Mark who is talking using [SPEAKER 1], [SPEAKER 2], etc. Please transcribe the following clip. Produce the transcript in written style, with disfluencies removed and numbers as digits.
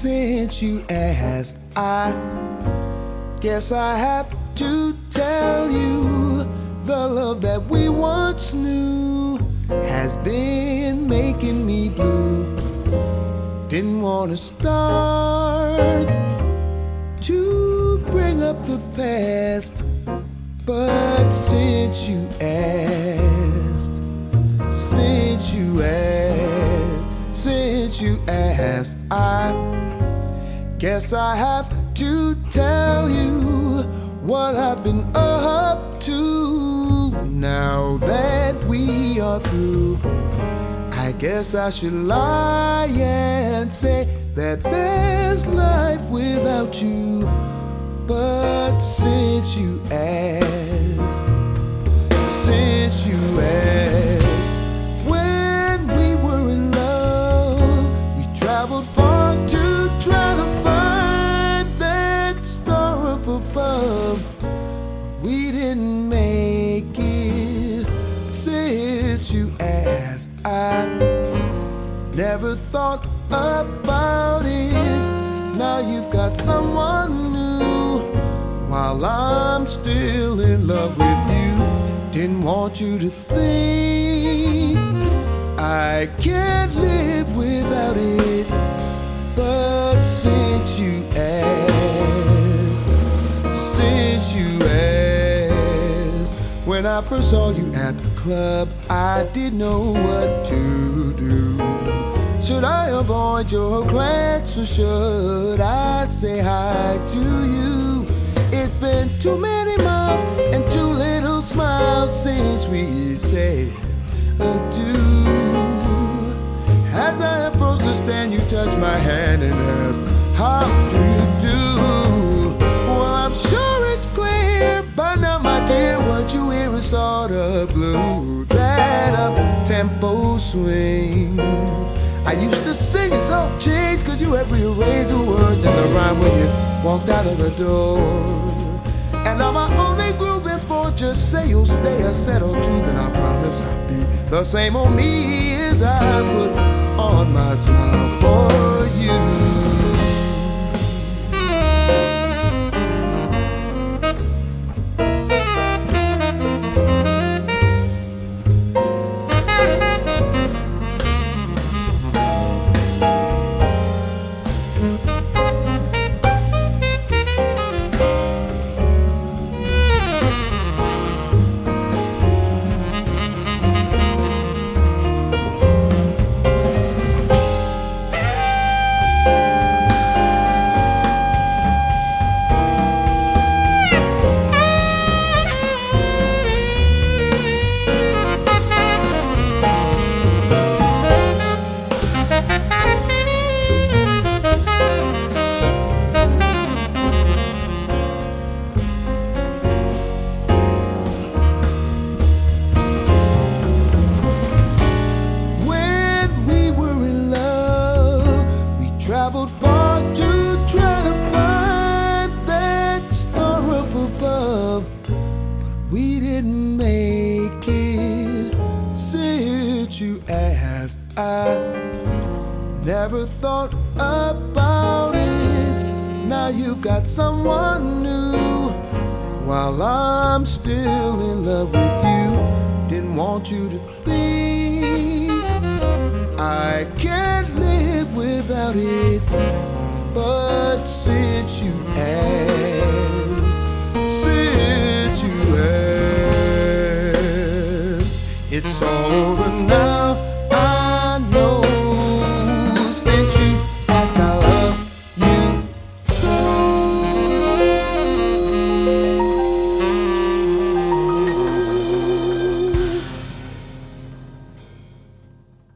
[SPEAKER 1] Since you asked, I guess I have to tell you the love that we once knew has been making me blue. Didn't want to start to bring up the past, but since you asked, since you asked, since you asked, I guess I have to tell you what I've been up to. Now that we are through, I guess I should lie and say that there's life without you. But since you asked, since you asked, when we were in love, we traveled far to try to find that star up above. We didn't make it. Since you asked, I never thought about it. Now you've got someone new, while I'm still in love with you. Didn't want you to think I can't live without it. But since you asked, since you asked, when I first saw you at the club, I didn't know what to do. Should I avoid your glance, or should I say hi to you? It's been too many miles and too little smiles since we said adieu. As I approach the stand, you touch my hand and ask, how do you do? Well, I'm sure it's clear by now, my dear, what you hear is sort of blue. That up-tempo swing I used to sing, it's all changed, cause you have rearranged the words and the rhyme when you walked out of the door. And now my only groove, therefore just say you'll stay a set or two, then I promise I'll be the same old me as I put on my smile for you. Traveled far to try to find that star up above, but we didn't make it. Since you asked, I never thought about it. Now you've got someone new, while I'm still in love with you. Didn't want you to think I can't live without it. But since you asked, since you asked, it's all over now.